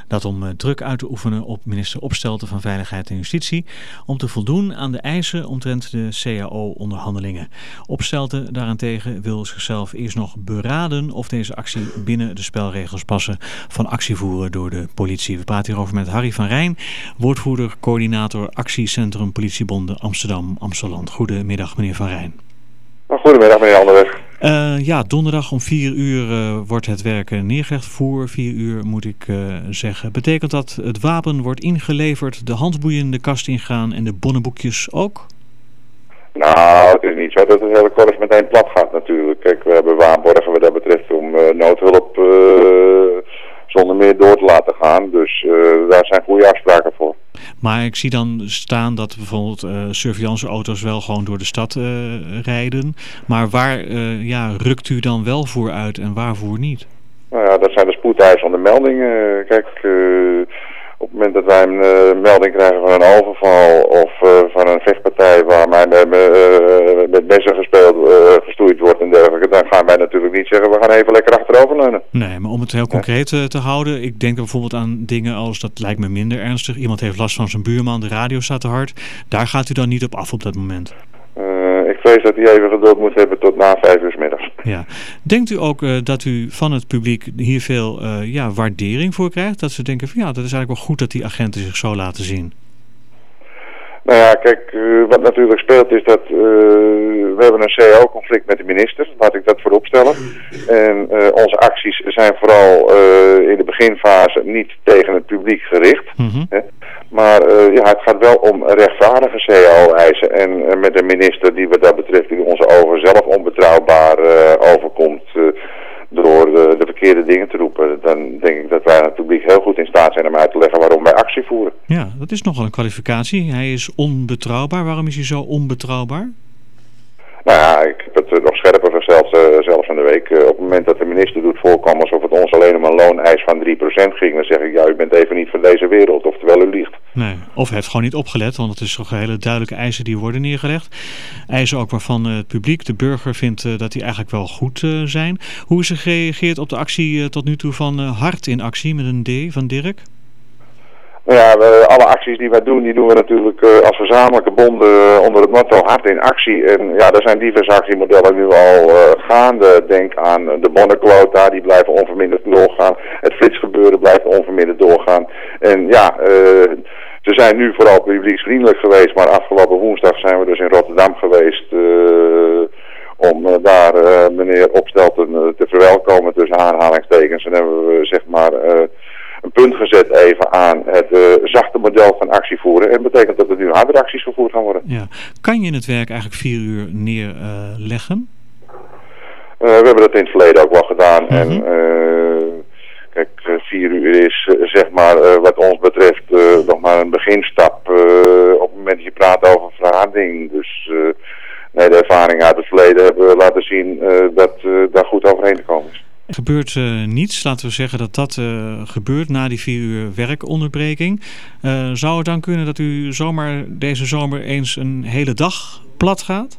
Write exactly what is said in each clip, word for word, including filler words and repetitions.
Dat om uh, druk uit te oefenen op minister Opstelten van Veiligheid en Justitie om te voldoen aan de eisen omtrent de C A O-onderhandelingen. Opstelten daarentegen wil zichzelf eerst nog beraden of deze actie binnen de spelregels passen van actievoeren door de politie. We praten hierover met Harry van Rijn, woordvoerder, coördinator Actiecentrum Politiebonden Amsterdam-Amsteland. Goedemiddag, meneer Van Rijn. Goedemiddag, meneer Anderweg. Uh, ja, donderdag om vier uur uh, wordt het werk neergelegd. Voor vier uur moet ik uh, zeggen. Betekent dat het wapen wordt ingeleverd, de handboeien de kast ingaan en de bonnenboekjes ook? Nou, het is niet zo dat het hele korps meteen plat gaat natuurlijk. Kijk, we hebben waarborgen wat dat betreft om uh, noodhulp uh, zonder meer door te laten gaan. Dus uh, daar zijn goede afspraken voor. Maar ik zie dan staan dat bijvoorbeeld uh, surveillanceauto's wel gewoon door de stad uh, rijden. Maar waar uh, ja, rukt u dan wel voor uit en waarvoor niet? Nou ja, dat zijn de spoedeisende meldingen. Kijk, uh, op het moment dat wij een uh, melding krijgen van een overval of uh, van een vechtpartij waar mij met, uh, met messen gespeeld, uh, gestoeid wordt en dergelijke, dan gaan wij natuurlijk niet zeggen we gaan even lekker achteroverleunen. Nee, maar om het heel concreet uh, te houden, ik denk bijvoorbeeld aan dingen als, dat lijkt me minder ernstig, iemand heeft last van zijn buurman, de radio staat te hard, daar gaat u dan niet op af op dat moment? Uh, ik vrees dat hij even geduld moet hebben tot na vijf uur 's middags. Ja. Denkt u ook uh, dat u van het publiek hier veel uh, ja, waardering voor krijgt? Dat ze denken van ja, dat is eigenlijk wel goed dat die agenten zich zo laten zien. Nou ja, kijk, uh, wat natuurlijk speelt is dat uh, we hebben een C A O-conflict met de minister, laat ik dat voorop stellen. En uh, onze acties zijn vooral uh, in de beginfase niet tegen het publiek gericht. Mm-hmm. Hè? Maar uh, ja, het gaat wel om rechtvaardige C A O-eisen. En uh, met een minister die wat dat betreft die onze ogen zelf onbetrouwbaar uh, overkomt uh, door uh, de verkeerde dingen te roepen. Dan denk ik dat wij aan het publiek heel goed in staat zijn om uit te leggen waarom wij actie voeren. Ja, dat is nogal een kwalificatie. Hij is onbetrouwbaar. Waarom is hij zo onbetrouwbaar? Nou ja, ik heb het nog scherper gesteld uh, zelfs van de week. Uh, op het moment dat de minister doet voorkomen alsof het ons alleen om een looneis van drie procent ging, dan zeg ik, ja, u bent even niet van deze wereld, oftewel u liegt. Nee, of hij heeft gewoon niet opgelet, want het is toch hele duidelijke eisen die worden neergelegd. Eisen ook waarvan uh, het publiek, de burger, vindt uh, dat die eigenlijk wel goed uh, zijn. Hoe is er gereageerd op de actie uh, tot nu toe van uh, Hart in Actie met een D van Dirk? Nou ja, we, alle acties die wij doen, die doen we natuurlijk uh, als gezamenlijke bonden uh, onder het motto Hart in Actie. En ja, er zijn diverse actiemodellen nu al uh, gaande. Denk aan de bonnenquota, die blijven onverminderd doorgaan. Het flitsgebeuren blijft onverminderd doorgaan. En ja, uh, ze zijn nu vooral publieksvriendelijk geweest, maar afgelopen woensdag zijn we dus in Rotterdam geweest uh, om uh, daar uh, meneer Opstelten uh, te verwelkomen tussen aanhalingstekens. En hebben we zeg maar Uh, een punt gezet even aan het uh, zachte model van actie voeren. En dat betekent dat er nu hardere acties gevoerd gaan worden. Ja. Kan je het werk eigenlijk vier uur neerleggen? Uh, uh, we hebben dat in het verleden ook wel gedaan. Mm-hmm. En uh, kijk, vier uur is uh, zeg maar uh, wat ons betreft uh, nog maar een beginstap uh, op het moment dat je praat over vergadering. Dus uh, nee, de ervaring uit het verleden hebben we laten zien uh, dat uh, daar goed overheen te komen is. Er gebeurt uh, niets, laten we zeggen dat dat uh, gebeurt na die vier uur werkonderbreking. Uh, zou het dan kunnen dat u zomaar deze zomer eens een hele dag plat gaat?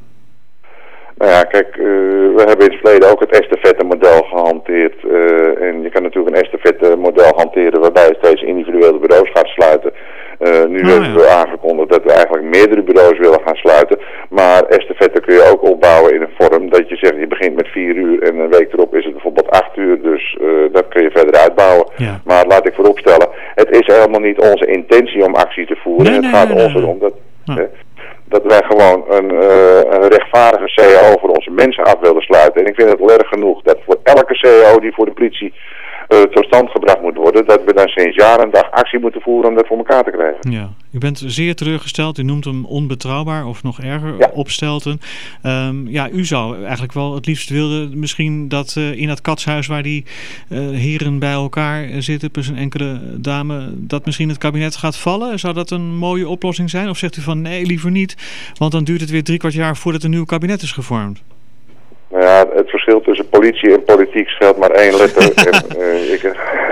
Nou ja, kijk, uh, we hebben in het verleden ook het estafette-model gehanteerd. Uh, en je kan natuurlijk een estafette-model hanteren waarbij je steeds individuele bureaus gaat sluiten. Uh, nu oh, hebben ja. we aangekondigd dat we eigenlijk meerdere bureaus willen gaan sluiten. Maar estafette kun je ook opbouwen in een vorm dat je zegt, je begint met vier uur en een week erop is het bijvoorbeeld acht uur. Dus uh, dat kun je verder uitbouwen. Ja. Maar laat ik vooropstellen, het is helemaal niet onze intentie om actie te voeren. Nee, het nee, gaat nee, ons nee. erom dat, ja. hè, dat wij gewoon een, uh, een rechtvaardige C A O voor onze mensen af willen sluiten. En ik vind het wel erg genoeg dat voor elke C A O die voor de politie Uh, tot stand gebracht moet worden, dat we dan sinds jaar en dag actie moeten voeren om dat voor elkaar te krijgen. Ja, u bent zeer teleurgesteld. U noemt hem onbetrouwbaar of nog erger, ja. Opstelten. Um, ja, u zou eigenlijk wel het liefst willen misschien dat uh, in dat katshuis waar die uh, heren bij elkaar zitten, plus een enkele dame, dat misschien het kabinet gaat vallen. Zou dat een mooie oplossing zijn? Of zegt u van nee, liever niet, want dan duurt het weer drie kwart jaar voordat een nieuw kabinet is gevormd? Nou ja, het verschil tussen politie en politiek scheelt maar één letter. en, uh, ik,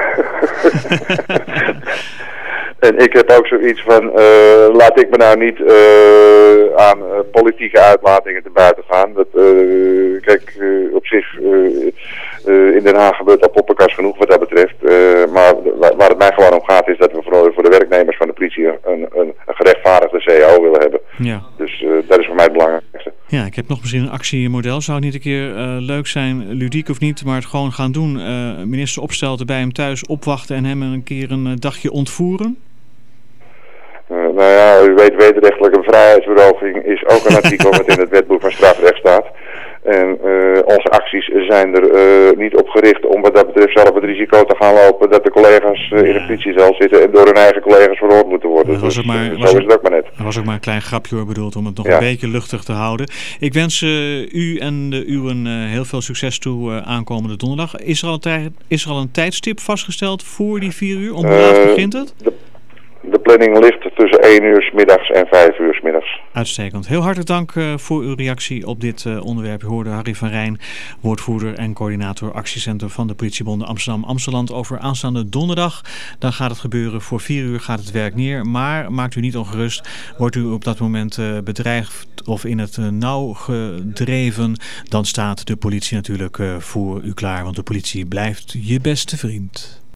en ik heb ook zoiets van, uh, laat ik me nou niet uh, aan uh, politieke uitlatingen te buiten gaan. Dat, uh, kijk, uh, op zich, uh, uh, in Den Haag gebeurt al poppenkast genoeg wat dat betreft. Uh, maar waar het mij mij gewoon om gaat is dat we voor, voor de werknemers van de politie een, een, een gerechtvaardigde C A O willen hebben. Ja. Dus uh, dat is voor mij het belangrijkste. Ja, ik heb nog misschien een actiemodel. Zou het niet een keer uh, leuk zijn, ludiek of niet, maar het gewoon gaan doen. Uh, minister Opstelten bij hem thuis opwachten en hem een keer een uh, dagje ontvoeren? Uh, nou ja, u weet, wederrechtelijke vrijheidsberoving is ook een artikel wat in het wetboek van strafrecht staat. En uh, onze acties zijn er uh, niet op gericht om wat dat betreft zelf het risico te gaan lopen dat de collega's uh, in de politiecel zitten en door hun eigen collega's verhoord moeten worden. Dat was dus, ook maar, uh, was zo ook, is het ook maar net. Dat was ook maar een klein grapje hoor, bedoeld om het nog ja. een beetje luchtig te houden. Ik wens uh, u en de uwen uh, heel veel succes toe uh, aankomende donderdag. Is er, al tijd, is er al een tijdstip vastgesteld voor die vier uur? Om hoe laat uh, begint het? De, de planning ligt tussen één uur 's middags en vijf uur 's middags. Uitstekend. Heel hartelijk dank uh, voor uw reactie op dit uh, onderwerp. U hoorde Harry van Rijn, woordvoerder en coördinator actiecentrum van de politiebonden Amsterdam-Amsteland over aanstaande donderdag. Dan gaat het gebeuren. Voor vier uur gaat het werk neer. Maar maakt u niet ongerust. Wordt u op dat moment uh, bedreigd of in het uh, nauw gedreven, dan staat de politie natuurlijk uh, voor u klaar. Want de politie blijft je beste vriend.